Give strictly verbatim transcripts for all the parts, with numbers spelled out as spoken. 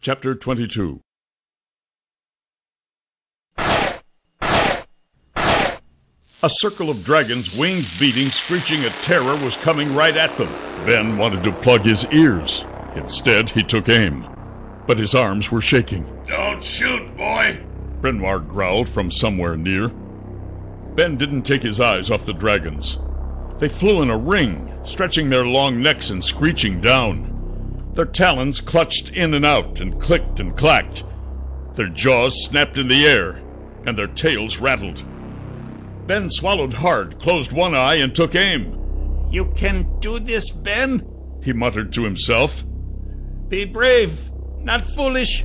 Chapter twenty-two. A circle of dragons, wings beating, screeching at terror, was coming right at them. Ben wanted to plug his ears. Instead, he took aim. But his arms were shaking. "Don't shoot, boy!" Brenoir growled from somewhere near. Ben didn't take his eyes off the dragons. They flew in a ring, stretching their long necks and screeching down. Their talons clutched in and out and clicked and clacked. Their jaws snapped in the air, and their tails rattled. Ben swallowed hard, closed one eye, and took aim. "You can do this, Ben," he muttered to himself. "Be brave, not foolish."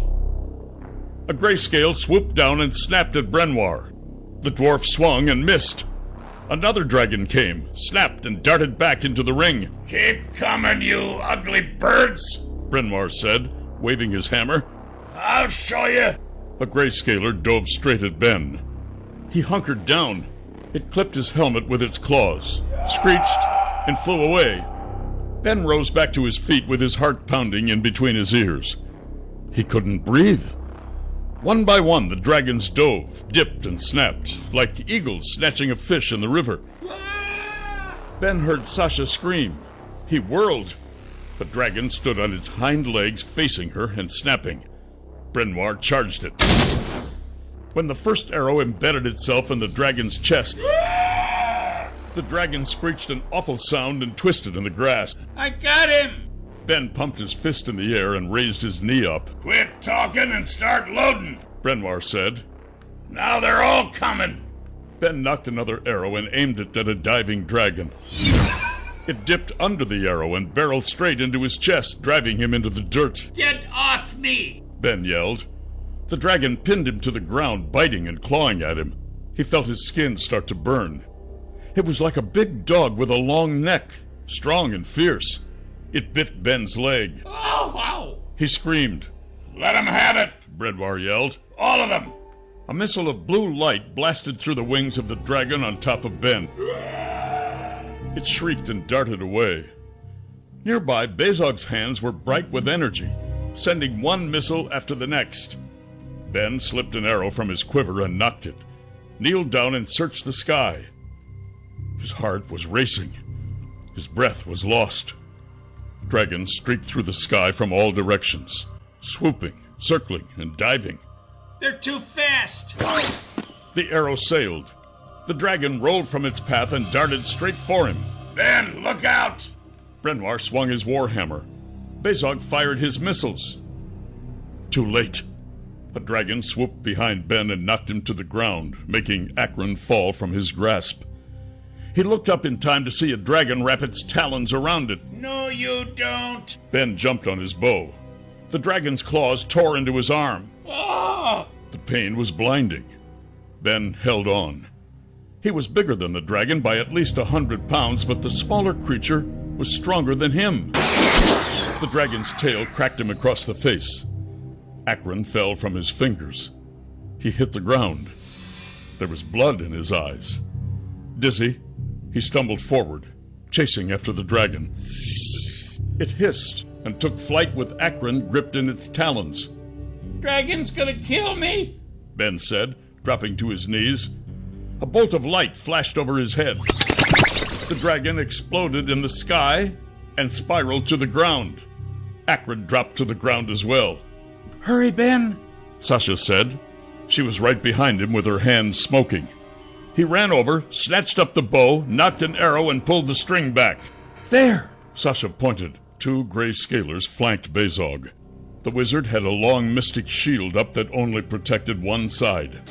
A grayscale swooped down and snapped at Brenoir. The dwarf swung and missed. Another dragon came, snapped, and darted back into the ring. "Keep coming, you ugly birds," Brenoir said, waving his hammer. "I'll show you." A grayscaler dove straight at Ben. He hunkered down. It clipped his helmet with its claws, screeched, and flew away. Ben rose back to his feet with his heart pounding in between his ears. He couldn't breathe. One by one, the dragons dove, dipped, and snapped, like eagles snatching a fish in the river. Ben heard Sasha scream. He whirled. The dragon stood on its hind legs, facing her and snapping. Brenoir charged it. When the first arrow embedded itself in the dragon's chest, the dragon screeched an awful sound and twisted in the grass. "I got him!" Ben pumped his fist in the air and raised his knee up. "Quit talking and start loading," Brenoir said. "Now they're all coming." Ben knocked another arrow and aimed it at a diving dragon. It dipped under the arrow and barreled straight into his chest, driving him into the dirt. "Get off me!" Ben yelled. The dragon pinned him to the ground, biting and clawing at him. He felt his skin start to burn. It was like a big dog with a long neck, strong and fierce. It bit Ben's leg. "Oh, ow!" He screamed. "Let them have it," Brenoir yelled. "all of them." A missile of blue light blasted through the wings of the dragon on top of Ben. It shrieked and darted away. Nearby, Bezog's hands were bright with energy, sending one missile after the next. Ben slipped an arrow from his quiver and knocked it, kneeled down and searched the sky. His heart was racing. His breath was lost. Dragons streaked through the sky from all directions, swooping, circling, and diving. "They're too fast!" The arrow sailed. The dragon rolled from its path and darted straight for him. "Ben, look out!" Brenoir swung his warhammer. Bezog fired his missiles. Too late. A dragon swooped behind Ben and knocked him to the ground, making Akron fall from his grasp. He looked up in time to see a dragon wrap its talons around it. "No, you don't!" Ben jumped on his bow. The dragon's claws tore into his arm. "Oh!" The pain was blinding. Ben held on. He was bigger than the dragon by at least a hundred pounds, but the smaller creature was stronger than him. The dragon's tail cracked him across the face. Akron fell from his fingers. He hit the ground. There was blood in his eyes. Dizzy, he stumbled forward, chasing after the dragon. It hissed and took flight with Akron gripped in its talons. "Dragon's gonna kill me!" Ben said, dropping to his knees. A bolt of light flashed over his head. The dragon exploded in the sky and spiraled to the ground. Akron dropped to the ground as well. "Hurry, Ben," Sasha said. She was right behind him with her hands smoking. He ran over, snatched up the bow, knocked an arrow, and pulled the string back. "There!" Sasha pointed. Two gray scalers flanked Bezog. The wizard had a long mystic shield up that only protected one side.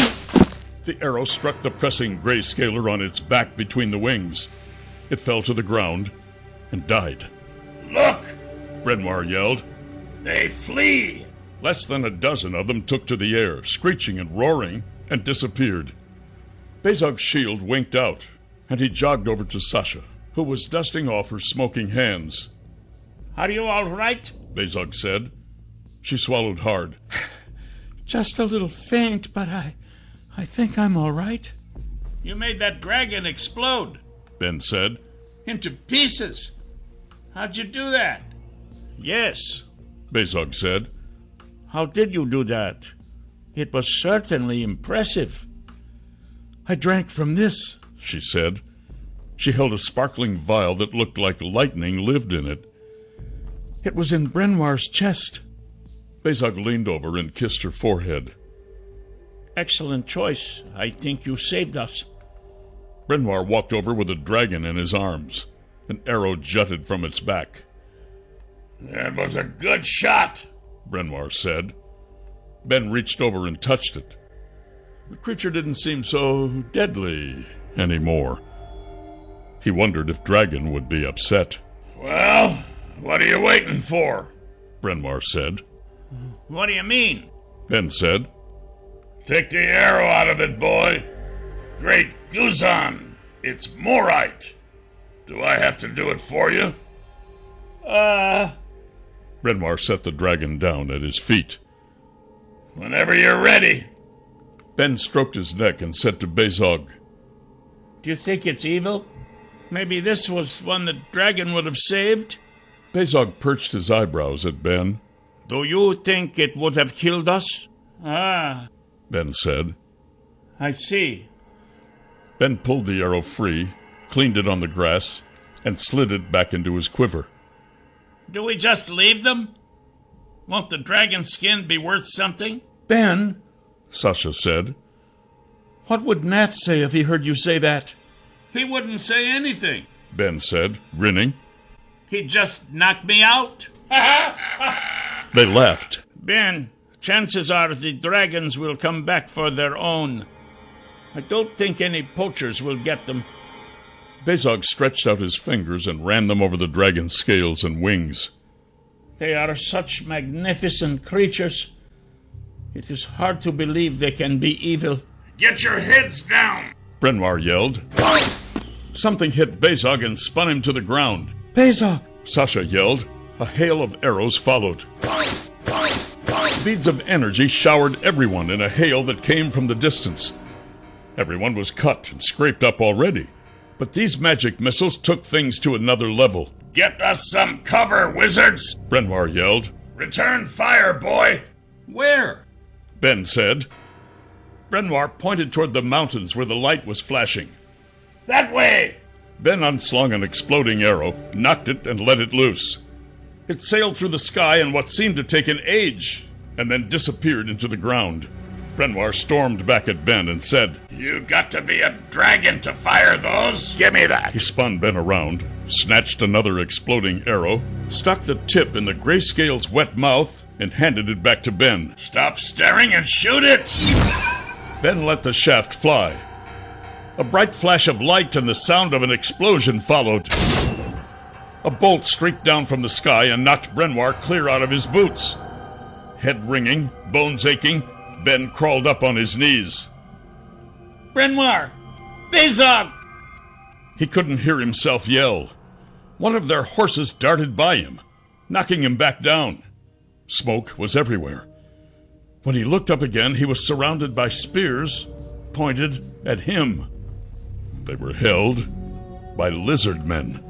The arrow struck the pressing gray scaler on its back between the wings. It fell to the ground and died. "Look!" Brenoir yelled. "They flee!" Less than a dozen of them took to the air, screeching and roaring, and disappeared. Bezog's shield winked out, and he jogged over to Sasha, who was dusting off her smoking hands. "Are you all right?" Bezog said. She swallowed hard. "Just a little faint, but I... I think I'm all right." "You made that dragon explode," Ben said. "into pieces. How'd you do that?" Yes, Bezog said. How did you do that? It was certainly impressive. I drank from this, she said. She held a sparkling vial that looked like lightning lived in it. It was in Brenoir's chest. Bezog leaned over and kissed her forehead. Excellent choice. I think you saved us. Brenoir walked over with a dragon in his arms. An arrow jutted from its back. That was a good shot, Brenoir said. Ben reached over and touched it. The creature didn't seem so deadly anymore. He wondered if Dragon would be upset. Well, what are you waiting for? Brenoir said. What do you mean? Ben said. Take the arrow out of it, boy. Great Guzan, it's Morite. Do I have to do it for you? Uh... Brenoir set the dragon down at his feet. Whenever you're ready. Ben stroked his neck and said to Bezog, Do you think it's evil? Maybe this was one the dragon would have saved? Bezog perched his eyebrows at Ben. Do you think it would have killed us? Ah, Ben said. I see. Ben pulled the arrow free, cleaned it on the grass, and slid it back into his quiver. Do we just leave them? Won't the dragon's skin be worth something? Ben, Sasha said. What would Nat say if he heard you say that? He wouldn't say anything, Ben said, grinning. He'd just knock me out. They laughed. Ben, chances are the dragons will come back for their own. I don't think any poachers will get them. Bezog stretched out his fingers and ran them over the dragon's scales and wings. They are such magnificent creatures. It is hard to believe they can be evil. Get your heads down! Brenoir yelled. Something hit Bezog and spun him to the ground. Bezog! Sasha yelled. A hail of arrows followed. Beads of energy showered everyone in a hail that came from the distance. Everyone was cut and scraped up already, but these magic missiles took things to another level. Get us some cover, wizards! Brenoir yelled. Return fire, boy! Where? Ben said. Brenoir pointed toward the mountains where the light was flashing. That way! Ben unslung an exploding arrow, knocked it, and let it loose. It sailed through the sky in what seemed to take an age, and then disappeared into the ground. Brenoir stormed back at Ben and said, You got to be a dragon to fire those! Give me that! He spun Ben around, snatched another exploding arrow, stuck the tip in the grayscale's wet mouth, and handed it back to Ben. Stop staring and shoot it! Ben let the shaft fly. A bright flash of light and the sound of an explosion followed. A bolt streaked down from the sky and knocked Brenoir clear out of his boots. Head ringing, bones aching, Ben crawled up on his knees. Brenoir! Bezog! He couldn't hear himself yell. One of their horses darted by him, knocking him back down. Smoke was everywhere. When he looked up again, he was surrounded by spears pointed at him. They were held by lizard men.